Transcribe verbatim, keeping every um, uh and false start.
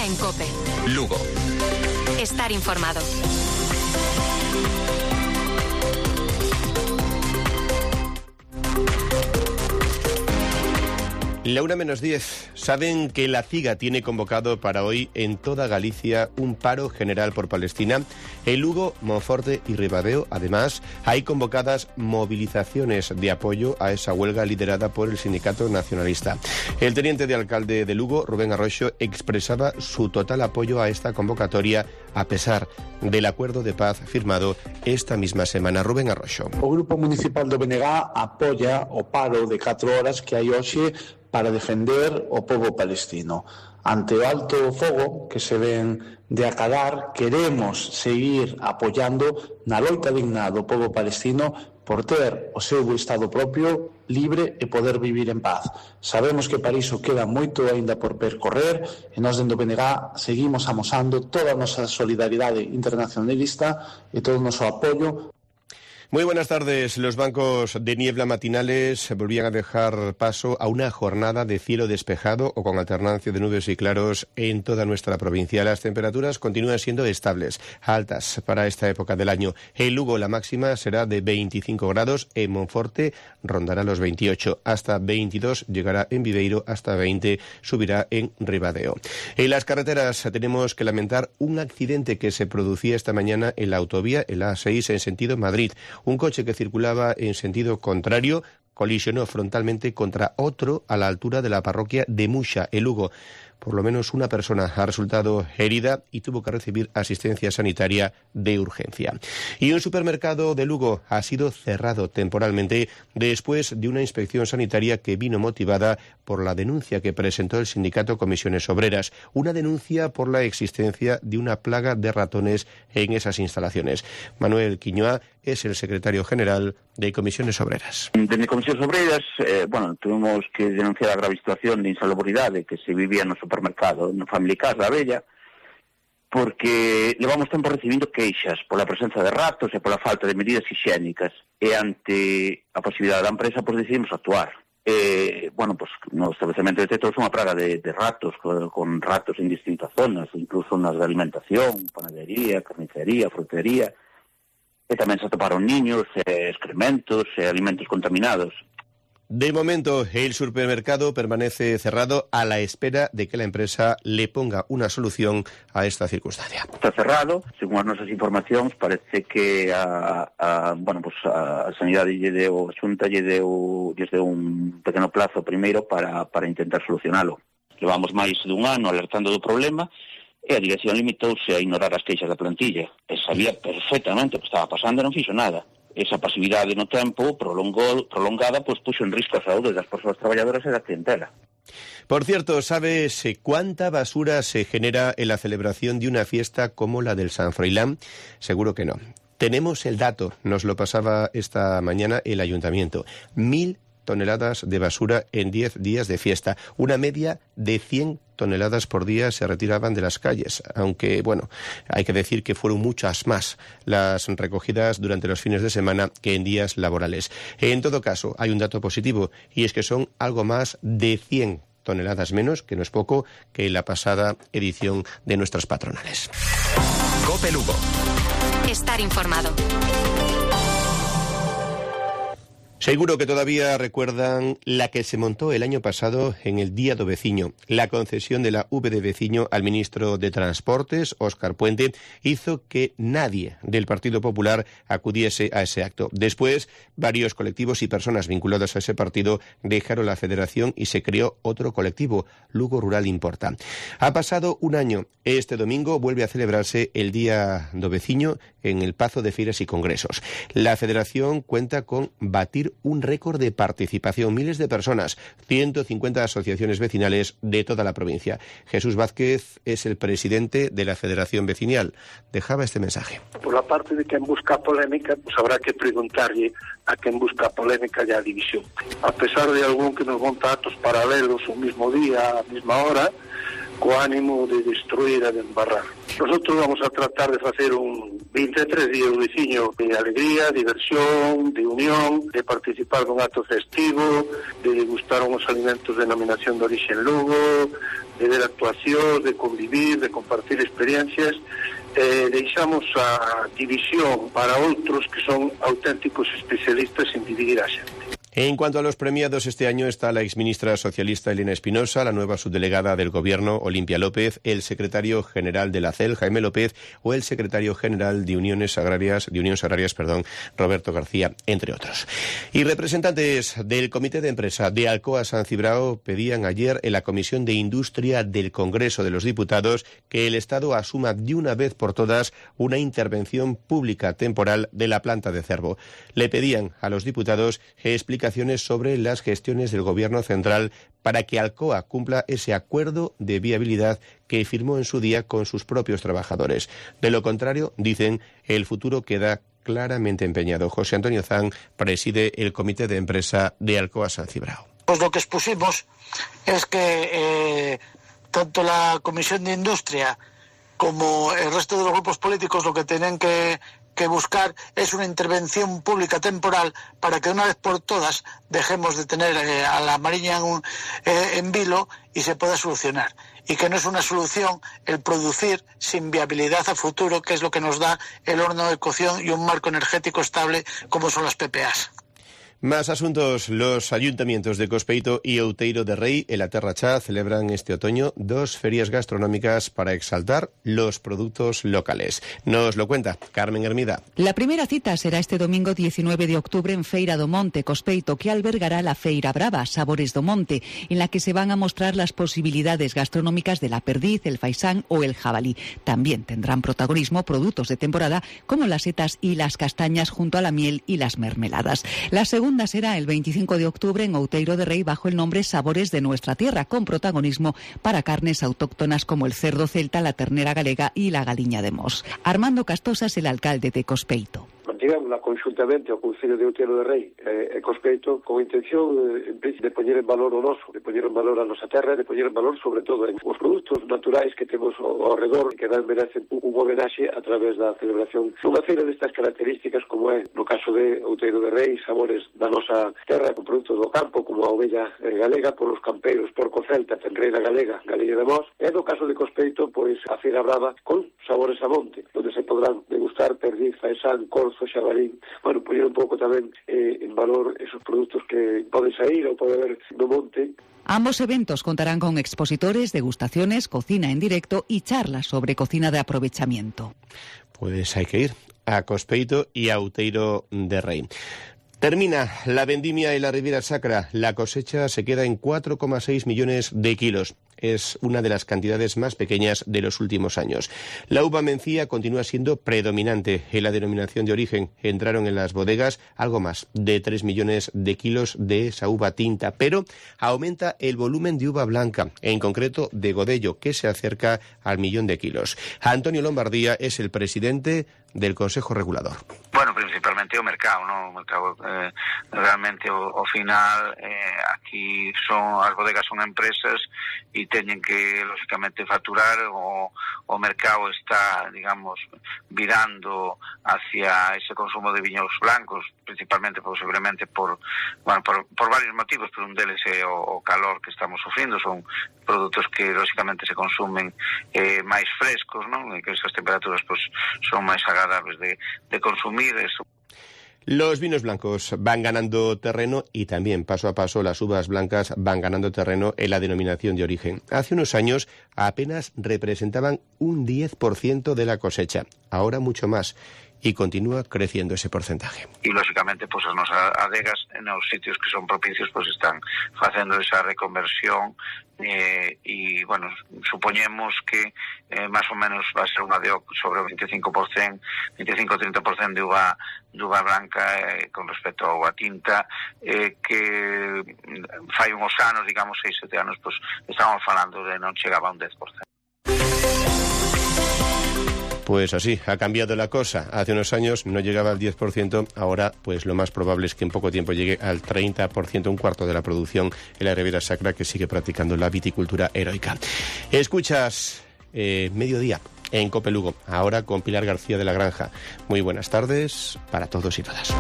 Ahora en COPE. Lugo. Estar informado. La una menos diez. Saben que la CIGA tiene convocado para hoy en toda Galicia un paro general por Palestina. En Lugo, Monforte y Ribadeo, además, hay convocadas movilizaciones de apoyo a esa huelga liderada por el sindicato nacionalista. El teniente de alcalde de Lugo, Rubén Arroxo, expresaba su total apoyo a esta convocatoria a pesar del acuerdo de paz firmado esta misma semana. Rubén Arroxo. O Grupo Municipal do B N G apoia o paro de catro horas que hai hoxe para defender o pobo palestino. Ante o alto fogo que se ven de acadar, queremos seguir apoiando na loita digna do pobo palestino por ter o seu Estado propio, libre e poder vivir en paz. Sabemos que para iso queda moito aínda por percorrer e nós dentro do B N G seguimos amosando toda a nosa solidaridade internacionalista e todo o noso apoio. Muy buenas tardes. Los bancos de niebla matinales volvían a dejar paso a una jornada de cielo despejado o con alternancia de nubes y claros en toda nuestra provincia. Las temperaturas continúan siendo estables, altas para esta época del año. En Lugo la máxima será de veinticinco grados, en Monforte rondará los veintiocho, hasta veintidós llegará en Viveiro, hasta veinte subirá en Ribadeo. En las carreteras tenemos que lamentar un accidente que se producía esta mañana en la autovía, en la A seis en sentido Madrid. Un coche que circulaba en sentido contrario colisionó frontalmente contra otro a la altura de la parroquia de Muxa, en Lugo. Por lo menos una persona ha resultado herida y tuvo que recibir asistencia sanitaria de urgencia. Y un supermercado de Lugo ha sido cerrado temporalmente después de una inspección sanitaria que vino motivada por la denuncia que presentó el sindicato Comisiones Obreras. Una denuncia por la existencia de una plaga de ratones en esas instalaciones. Manuel Quiñoa es el secretario general de Comisiones Obreras. Desde Comisiones Obreras, eh, bueno, tuvimos que denunciar a grave situación de insalubridade que se vivía no supermercado, no Family Car da Bella, porque levamos tempo recibindo queixas pola presenza de ratos e pola falta de medidas higiénicas, e ante a posibilidade da empresa, pois decidimos actuar. Eh, bueno, pues no establecemento detectamos unha praga de, de ratos, con, con ratos en distintas zonas, incluso nas de alimentación, panadería, carnicería, frutería, e tamén se atoparon niños, eh, excrementos, eh, alimentos contaminados. De momento, el supermercado permanece cerrado a la espera de que la empresa le ponga una solución a esta circunstancia. Está cerrado, según as nosas informacións, parece que a, a bueno, pues a Sanidade lle deu, a Xunta lle deu, lle deu un pequeno plazo primeiro para, para intentar solucionalo. Levamos máis dun ano alertando do problema, e a dirección limitouse a ignorar as queixas da plantilla. E sabía perfectamente o que estaba pasando e non fixo nada. Esa pasividade no tempo prolongou, prolongada pois puxo en risco a saúde das persoas traballadoras e da clientela. Por cierto, ¿sabes cuánta basura se genera en la celebración de una fiesta como la del San Froilán? Seguro que no. Tenemos el dato, nos lo pasaba esta mañana el ayuntamiento. Mil toneladas de basura en diez días de fiesta. Una media de cien toneladas por día se retiraban de las calles, aunque, bueno, hay que decir que fueron muchas más las recogidas durante los fines de semana que en días laborales. En todo caso, hay un dato positivo, y es que son algo más de cien toneladas menos, que no es poco, que en la pasada edición de nuestras patronales. COPE Lugo. Estar informado. Seguro que todavía recuerdan la que se montó el año pasado en el Día do Veciño. La concesión de la V de Veciño al ministro de Transportes, Óscar Puente, hizo que nadie del Partido Popular acudiese a ese acto. Después, varios colectivos y personas vinculadas a ese partido dejaron la federación y se creó otro colectivo, Lugo Rural Importa. Ha pasado un año. Este domingo vuelve a celebrarse el Día do Veciño en el Pazo de Feiras y Congresos. La federación cuenta con batir un récord de participación. Miles de personas, ciento cincuenta asociaciones vecinales de toda la provincia. Jesús Vázquez es el presidente de la Federación Vecinal. Dejaba este mensaje. Por la parte de quen busca polémica, pues habrá que preguntarle a quen busca polémica e a división. A pesar de algún que nos monta actos paralelos o mismo día, a mesma hora, co ánimo de destruir e de embarrar. Nosotros vamos a tratar de facer un vinte e tres días veciño de alegría, diversión, de unión, de participar dun acto festivo, de degustar uns alimentos de denominación de orixe en Lugo, de de ver actuacións, de convivir, de compartir experiencias, eh, deixamos a división para outros que son auténticos especialistas en dividir a xente. En cuanto a los premiados, este año está la exministra socialista Elena Espinosa, la nueva subdelegada del Gobierno Olimpia López, el secretario general de la C E L Jaime López o el secretario general de Uniones Agrarias, de Uniones Agrarias, perdón, Roberto García, entre otros. Y representantes del Comité de Empresa de Alcoa San Cibrao pedían ayer en la Comisión de Industria del Congreso de los Diputados que el Estado asuma de una vez por todas una intervención pública temporal de la planta de Cervo. Le pedían a los diputados explicar sobre las gestiones del Gobierno central para que Alcoa cumpla ese acuerdo de viabilidad que firmó en su día con sus propios trabajadores. De lo contrario, dicen, el futuro queda claramente empeñado. José Antonio Zan preside el Comité de Empresa de Alcoa San Cibrao. Pues lo que expusimos es que eh, tanto la Comisión de Industria como el resto de los grupos políticos lo que tienen que que buscar es una intervención pública temporal para que de una vez por todas dejemos de tener eh, a la Mariña en, eh, en vilo y se pueda solucionar. Y que no es una solución el producir sin viabilidad a futuro, que es lo que nos da el horno de cocción y un marco energético estable como son las P P As. Más asuntos. Los ayuntamientos de Cospeito y Outeiro de Rei, en la Terra Chá, celebran este otoño dos ferias gastronómicas para exaltar los productos locales. Nos lo cuenta Carmen Hermida. La primera cita será este domingo diecinueve de octubre en Feira do Monte, Cospeito, que albergará la Feira Brava, Sabores do Monte, en la que se van a mostrar las posibilidades gastronómicas de la perdiz, el faisán o el jabalí. También tendrán protagonismo productos de temporada como las setas y las castañas junto a la miel y las mermeladas. La segunda será el veinticinco de octubre en Outeiro de Rei bajo el nombre Sabores de Nuestra Tierra, con protagonismo para carnes autóctonas como el cerdo celta, la ternera galega y la galiña de Mos. Armando Castosas, el alcalde de Cospeito. Mantivémola conxuntamente ao Concello de Outeiro de Rei e, e Cospeito con intención eh, de poñer en valor o noso, de poñer en valor a nosa terra, de poñer en valor sobre todo en os produtos naturais que temos ao, ao redor que dan merecen un, un homenaxe a través da celebración dunha feira destas características como é, no caso de Outeiro de Rei, sabores da nosa terra con produtos do campo como a ovella galega polos campeiros, porco celta, tenreira galega, galiña de Mos, e no caso de Cospeito, pois a Feira Brava con sabores a monte, onde se podrán degustar perdiz, faisán, corzo, xabalín, bueno, poñer un pouco tamén eh, en valor esos produtos que poden sair ou pode haber no monte. Ambos eventos contarán con expositores, degustaciones, cocina en directo y charlas sobre cocina de aprovechamiento. Pues hay que ir a Cospeito y a Outeiro de Rei. Termina la vendimia en la Riviera Sacra. La cosecha se queda en cuatro coma seis millones de kilos. Es una de las cantidades más pequeñas de los últimos años. La uva mencía continúa siendo predominante en la denominación de origen. Entraron en las bodegas algo más de tres millones de kilos de esa uva tinta, pero aumenta el volumen de uva blanca, en concreto de Godello, que se acerca al millón de kilos. Antonio Lombardía es el presidente del Consejo Regulador. Bueno, principalmente o mercado, ¿no? O mercado eh, realmente o, o final eh, aquí son as bodegas son empresas e teñen que lógicamente facturar, o o mercado está, digamos, virando hacia ese consumo de viños blancos, principalmente posiblemente por, bueno, por, por varios motivos, pero un deles é o, o calor que estamos sufrindo, son produtos que lógicamente se consumen eh, máis frescos, ¿no? E que esas temperaturas pues son máis agradables de, de consumir. Eso. Los vinos blancos van ganando terreno y también paso a paso las uvas blancas van ganando terreno en la denominación de origen. Hace unos años apenas representaban un diez por ciento de la cosecha, ahora mucho más. Y continúa creciendo ese porcentaje. E, lógicamente, pues, as nosas adegas nos sitios que son propicios pues están facendo esa reconversión eh, e, bueno, supoñemos que eh, máis ou menos va a ser unha adega sobre o veinticinco por ciento, veinticinco a trinta por ciento de uva, de uva blanca eh, con respecto a uva tinta, eh, que fai uns anos, digamos, seis, sete anos, pues estábamos falando de non chegaba a un dez por ciento. Pues así, ha cambiado la cosa. Hace unos años no llegaba al diez por ciento, ahora pues lo más probable es que en poco tiempo llegue al treinta por ciento, un cuarto de la producción en la Riviera Sacra, que sigue practicando la viticultura heroica. Escuchas eh, Mediodía en COPE Lugo, ahora con Pilar García de la Granja. Muy buenas tardes para todos y todas.